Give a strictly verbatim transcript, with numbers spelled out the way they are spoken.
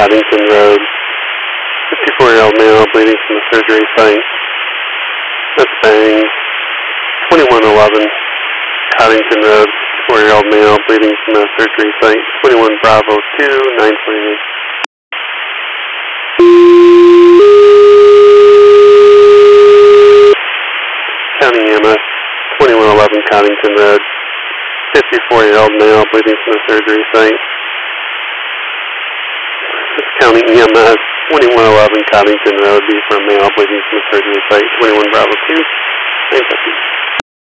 Coddington Road. fifty-four-year-old male bleeding from the surgery site. That's Bang. twenty-one eleven Coddington Road. fifty-four-year-old male bleeding from the surgery site. twenty-one Bravo two, nine twenty-eight. County E M S. twenty-one eleven Coddington Road. fifty-four-year-old male bleeding from the surgery site. County E M S. twenty-one eleven Coddington Road. B for a male bleeding from the surgery site. twenty-one Bravo two, nine fifty.